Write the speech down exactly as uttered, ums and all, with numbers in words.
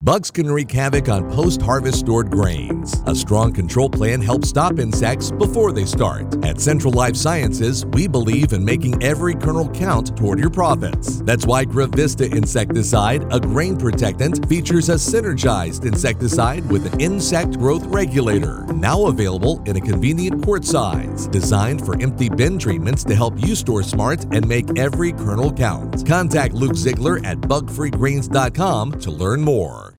Bugs can wreak havoc on post-harvest stored grains. A strong control plan helps stop insects before they start. At Central Life Sciences, we believe in making every kernel count toward your profits. That's why Gravista insecticide, a grain protectant, features a synergized insecticide with an insect growth regulator. Now available in a convenient quart size, designed for empty bin treatments to help you store smart and make every kernel count. Contact Luke Ziegler at bug free grains dot com to learn more.